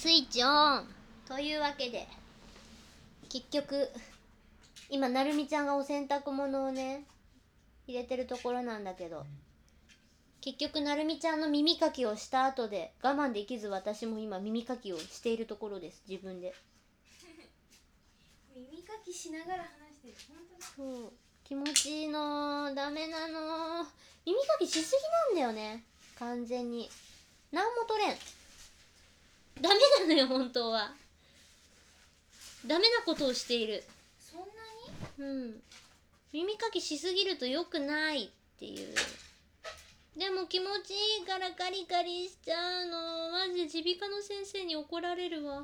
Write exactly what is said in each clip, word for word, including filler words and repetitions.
スイッチオンというわけで、結局今なるみちゃんがお洗濯物をね入れてるところなんだけど、結局なるみちゃんの耳かきをした後で我慢できず、私も今耳かきをしているところです、自分で。 耳かきしながら話してる。本当だ。 そう、気持ちいいの。ダメなの。耳かきしすぎなんだよね、完全に。なんも取れん。ダメなのよ本当は。ダメなことをしている。 そんなうん、耳かきしすぎると良くないっていう。でも気持ちいいからカリカリしちゃうの。マジで耳鼻科の先生に怒られるわ。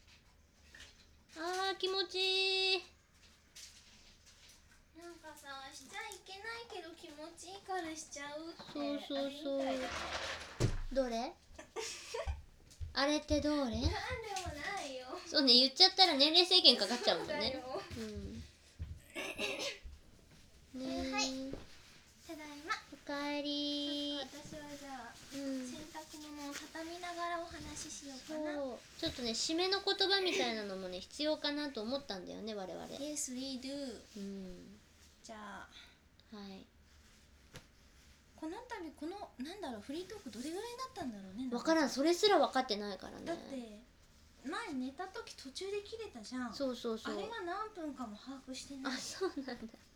あー気持ちいい。 なんかさ、しちゃいけないけど気持ちいいからしちゃうって。 そうそうそう。 あれみたいだ。 どれあれってどれ？ なんでもないよ。 そうね、言っちゃったら年齢制限かかっちゃうもんね。 そうだよ。 うん。ねえ、 はい、ただいま。 おかえり。 私はじゃあ、 うん、 洗濯物を畳みながらお話ししようかな。 そうちょっとね、締めの言葉みたいなのもね必要かなと思ったんだよね、我々。 Yes, we do。 うん、 じゃあはい。 この度このなんだろう、フリートークどれぐらいだったんだろうね。 分からん、それすら分かってないからね。 だって前寝た時途中で切れたじゃん。 そうそうそう。 あれが何分かも把握してない。 あ、そうなんだ。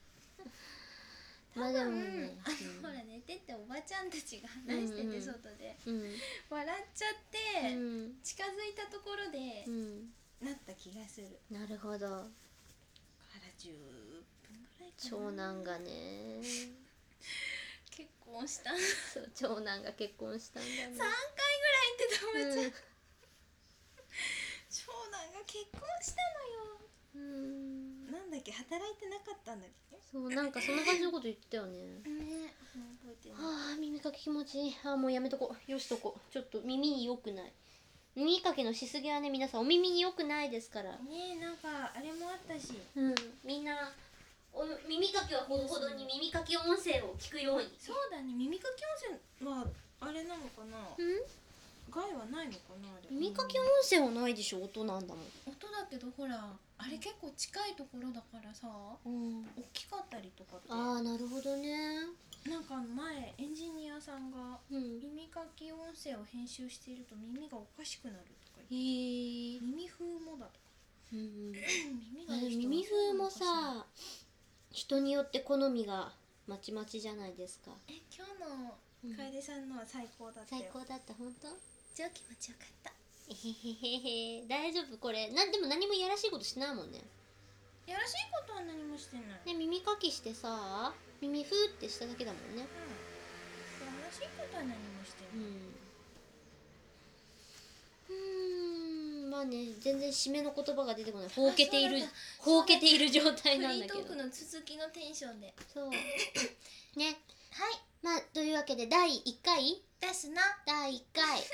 多分、 まあでもね、 あの、ほら寝てっておばちゃんたちが話してて、外でうん、 笑っちゃって、 うん、 近づいたところで、 うん、 なった気がする。 なるほど。 からじゅっぷんぐらいかな。 長男がね結婚したそう、長男が結婚したんだね。 さんかいぐらい言ってたおばちゃん、 うん、 長男が結婚したのよ。 うん、 なんだっけ、働いてなかったんだっけ。 そう、なんかそんな感じのこと言ってたよね。 ね、覚えてない。 はあ、耳かき気持ちいい。あーもうやめとこう、よしとこう。ちょっと耳に良くない。耳かきのしすぎはね、皆さんお耳に良くないですから。 ねえ、なんかあれもあったし。 うん、みんなお耳かきはほどほどに耳かき音声を聞くように。 そうだね、耳かき温泉はあれなのかな。 うん害はないのかなあれ。 耳かき音声はないでしょ、音なんだもん。 音だけどほら、あれ結構近いところだからさ、 うん、 大きかったりとかって。 ああ、なるほどね。 なんか前エンジニアさんがうん、 耳かき音声を編集していると耳がおかしくなるとかへ言って、 え。 耳風もだとか。 うん、 耳があのいい人は耳風もそうなのかしら。 さ、人によって好みがまちまちじゃないですか。 え、今日の楓さんのは最高だったよ。 最高だった、本当？ 超気持ちよかった。 えへへへへ、大丈夫これ。な、でも何もいやらしいことしないもんね。 やらしいことは何もしてない。 ね、耳かきしてさ、耳ふーってしただけだもんね。 うん。やらしいことは何もしてうない。 ん。うーん、まあね、全然締めの言葉が出てこない。ほうけているあそうだった、 ほうけている状態なんだけど。 フリートークの続きのテンションで。 そう。ね。 はい。 まあ、というわけで、だいいっかいですな。 だいいっかい。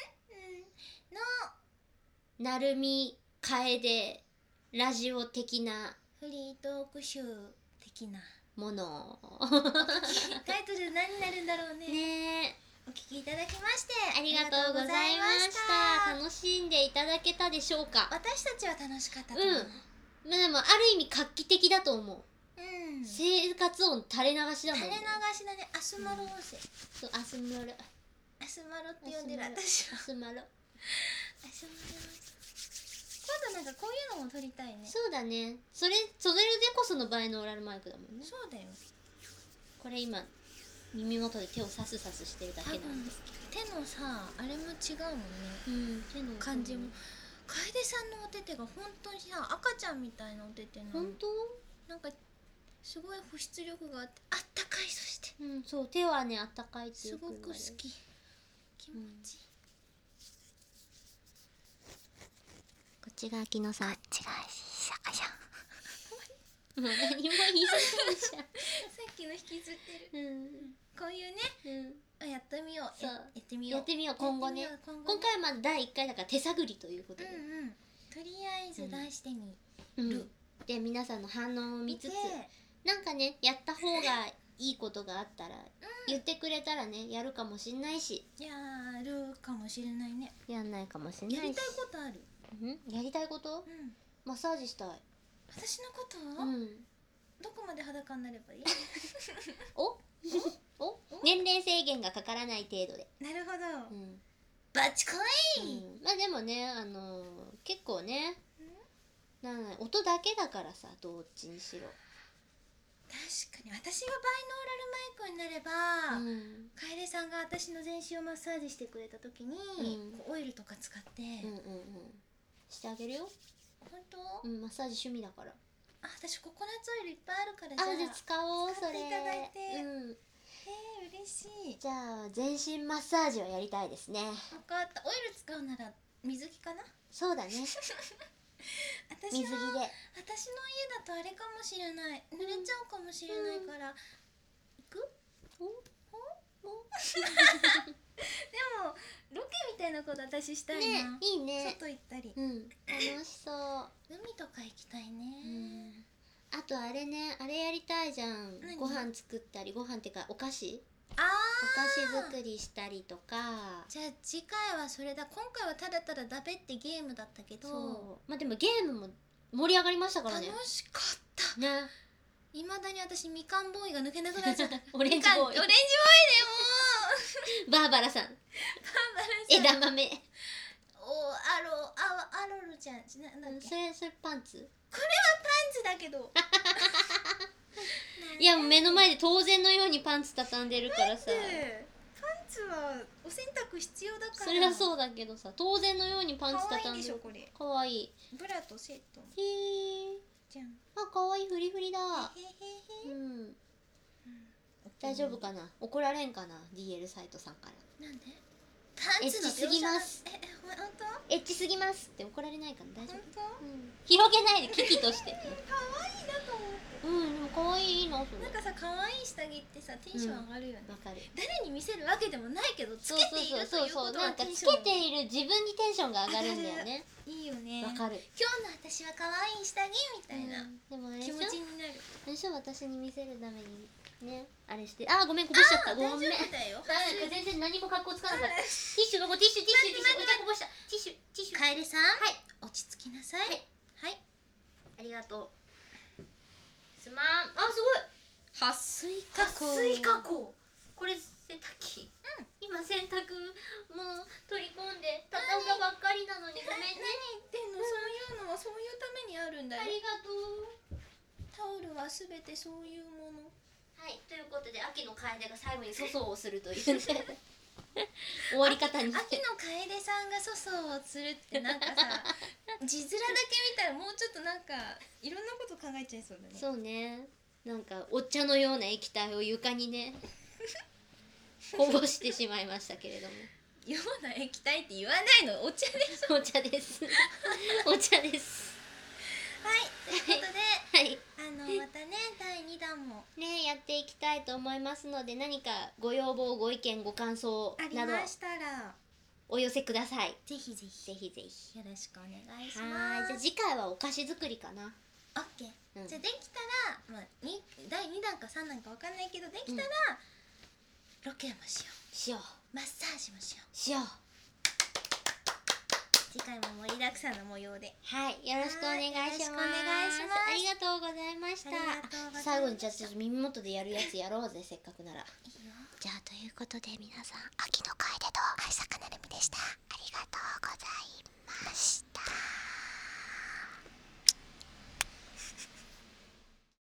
のなるみかえでラジオ的なフリートーク集的なものタイトル何になるんだろうね。 ねえ、 お聞きいただきましてありがとうございました。楽しんでいただけたでしょうか。 私たちは楽しかったとうん。 思う。 まあでもある意味画期的だと思う。 うん。 生活音垂れ流しだもんね。 垂れ流しだね。アスマロ音声。 そう、アスマロ。 アスマロって呼んでる私は。 アスマロ。 アスマロ。今度なんかこういうのも撮りたいね。 そうだね。それ、それでこそのバイノーラルマイクだもんね。 そうだよ。 これ今耳元で手をサスサスしてるだけなんですけど。 手のさ、あれも違うもんね。 うん、手の感じも。楓さんのお手手が本当にさ、赤ちゃんみたいなお手手なの。 本当？ なんかすごい保湿力があって、あったかい。そしてうん、そう、手はねあったかいってすよくごく好言われる。 き。気持ちいい。 こっちが秋野さん。 違うし、シャカシャン。 もう何も言いそうじさっきの引きずってる。 ゃん。うん。 こういうね、 うん。 あ、やってみよう。 そうややってみよう。 やってみよう、今後ね。 やってみよう今回はまだだいいっかいだから手探りということで。 うんうん。とりあえず出してみうんる。 で、皆さんの反応を見つつで、 なんかね、やった方がいいことがあったら、言ってくれたらね、やるかもしんないし、 やるかもしれないね。 やんないかもしんないし。 やりたいことある。 んやりたいこと？ うんマッサージしたい。 私のことを、 うんどこまで裸になればいい？ おお年齢制限がかからない程度で。 なるほど、 うんバチコイ、 うんまあでもねあのー結構ねなん音だけだからさどっちにしろ。 確かに私がバイノーラルマイクになれば、 うん楓さんが私の全身をマッサージしてくれた時に、 うんこうオイルとか使って、 うんうんうんしてあげるよ。 本当、 うんマッサージ趣味だから。 あ、私ココナッツオイルいっぱいあるから、 あじゃあ使おうそれ。 使っていただいて、 うんへえ嬉しい。 じゃあ全身マッサージをやりたいですね。 分かった、オイル使うなら水着かな。 そうだね私水着で。 は私の家だとあれかもしれない、濡れちゃうかもしれないから、行く？ おでもロケみたいなこと私したいねな、 いいね。 外行ったり、 うん楽しそう。 海とか行きたいね、 うんあとあれねあれやりたいじゃん。 何ご飯作ったりご飯ってかお菓子あお菓子ー作りしたりとか。 じゃあ次回はそれだ。今回はただただだべってゲームだったけど、 そうまあでもゲームも盛り上がりましたから楽ね。 しかった。 ねいまだに私みかんボーイが抜けなくなっちゃったオレンジボーイみかんオレンジボーイでバーバラさんもうバンバラさん枝豆。 おアロアアロルちゃんななんだっけ、 それそれパンツ。 パンツだけどいやもう目の前で当然のようにパンツ畳んでるからさ。 パンツはお洗濯必要だから。 それはそうだけどさ当然のようにパンツ可愛い畳んでる。 でしょこれ。 かわいい。 ブラとセットへーじゃん。 あかわいいフリフリだ。 へへへへ。 うん大丈夫かな怒られんかな ディーエル サイトさんからなんで？パンツのエッチすぎます描写がええほん本当？ エッチすぎますって怒られないかな大丈本夫。 当？ うん広げないで危機として可愛いなと思って。 うんでもかわいいなそれ。 なんかさ可愛い下着ってさテンション上がるよね。 わかる。 誰に見せるわけでもないけどつそうけているというそうそうそうことはなんかつテンションけている自分にテンションが上がるんだよね。 いいよね。 わかる。 今日の私は可愛い下着みたいなうんでもあれでしょ気持ちになる。 あれでしょ私に見せるためにねあれしてあーごめんこぼしちゃった。ごめん。 大丈夫だよ。 なんか全然何も格好つかなかった。ティッシュどこティッシュティッシュティッシュこぼしたティッシュティッシュ。 カエルさん、 はい落ち着きなさい。 はいはい。 ありがとう。すまん。あすごい。 撥水加工。 撥水加工。これ洗濯機。うん。今洗濯もう取り込んで畳んだばっかりなのにごめんね。 何言ってんの？そういうのはそういうためにあるんだよ。 ありがとう。 タオルはすべてそういうもの。 はいということで秋の楓が最後に粗相をするというね終わり方にして。 秋の楓さんが粗相をするってなんかさ字面だけ見たらもうちょっとなんかいろんなこと考えちゃいそうだね。 そうねなんかお茶のような液体を床にねこぼしてしまいましたけれども。 ような液体って言わないの。お茶でしょ。 お茶ですお茶ですはいということではいあのまたねだいにだんもねやっていきたいと思いますので何かご要望ご意見ご感想ありなどましたらお寄せください。 ぜひぜひぜひぜひ。 よろしくお願いしはます。 ーいじゃあ次回はお菓子作りかな。 オッケー、 うんじゃあできたら、まあ、にだいにだんかさんだんかわかんないけどできたら、ロケもしよしよううマッサージもしよう。 しよう。 次回も盛りだくさんの模様ではいよろしくお願いします。 はいよろしくお願いしますありがとうございました。 ありがとうございました最後にじゃあちょっと耳元でやるやつやろうぜせっかくなら。 いいよ。 じゃあということで皆さん秋の楓と愛坂なるみでした。ありがとうございます。